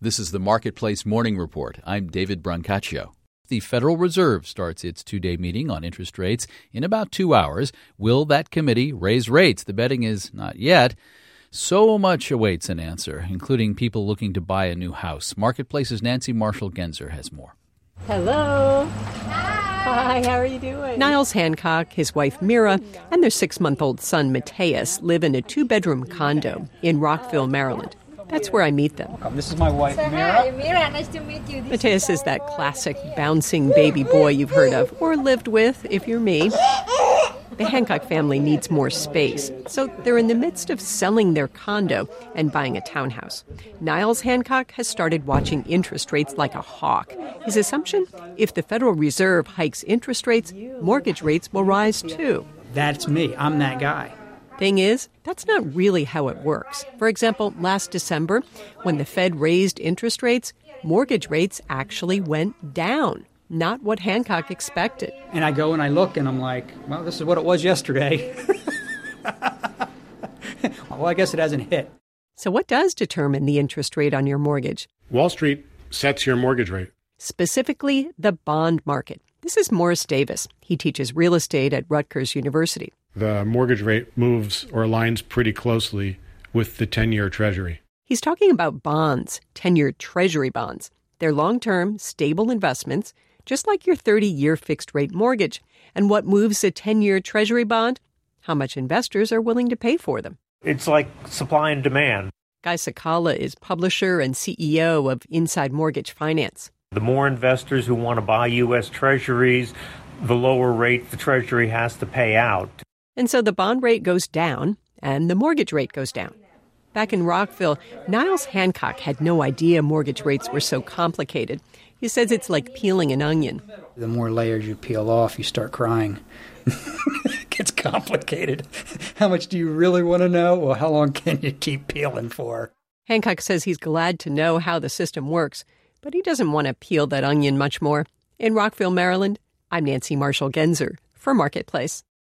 This is the Marketplace Morning Report. I'm David Brancaccio. The Federal Reserve starts its two-day meeting on interest rates in about 2 hours. Will that committee raise rates? The betting is not yet. So much awaits an answer, including people looking to buy a new house. Marketplace's Nancy Marshall-Genzer has more. Hello. Hi, how are you doing? Niles Hancock, his wife Mira, and their 6-month-old son Mateus live in a 2-bedroom condo in Rockville, Maryland. That's where I meet them. This is my wife, Mira. Hi, Mira. Nice to meet you. Mateus is that classic bouncing baby boy you've heard of, or lived with, if you're me. The Hancock family needs more space, so they're in the midst of selling their condo and buying a townhouse. Niles Hancock has started watching interest rates like a hawk. His assumption, if the Federal Reserve hikes interest rates, mortgage rates will rise too. That's me. I'm that guy. Thing is, that's not really how it works. For example, last December, when the Fed raised interest rates, mortgage rates actually went down. Not what Hancock expected. And I go and I look and I'm like, well, this is what it was yesterday. Well, I guess it hasn't hit. So what does determine the interest rate on your mortgage? Wall Street sets your mortgage rate. Specifically, the bond market. This is Morris Davis. He teaches real estate at Rutgers University. The mortgage rate moves or aligns pretty closely with the 10-year Treasury. He's talking about bonds, 10-year Treasury bonds. They're long-term, stable investments, just like your 30-year fixed-rate mortgage. And what moves a 10-year Treasury bond? How much investors are willing to pay for them. It's like supply and demand. Guy Sakala is publisher and CEO of Inside Mortgage Finance. The more investors who want to buy U.S. Treasuries, the lower rate the Treasury has to pay out. And so the bond rate goes down, and the mortgage rate goes down. Back in Rockville, Niles Hancock had no idea mortgage rates were so complicated. He says it's like peeling an onion. The more layers you peel off, you start crying. It gets complicated. How much do you really want to know? Well, how long can you keep peeling for? Hancock says he's glad to know how the system works, but he doesn't want to peel that onion much more. In Rockville, Maryland, I'm Nancy Marshall-Genzer for Marketplace.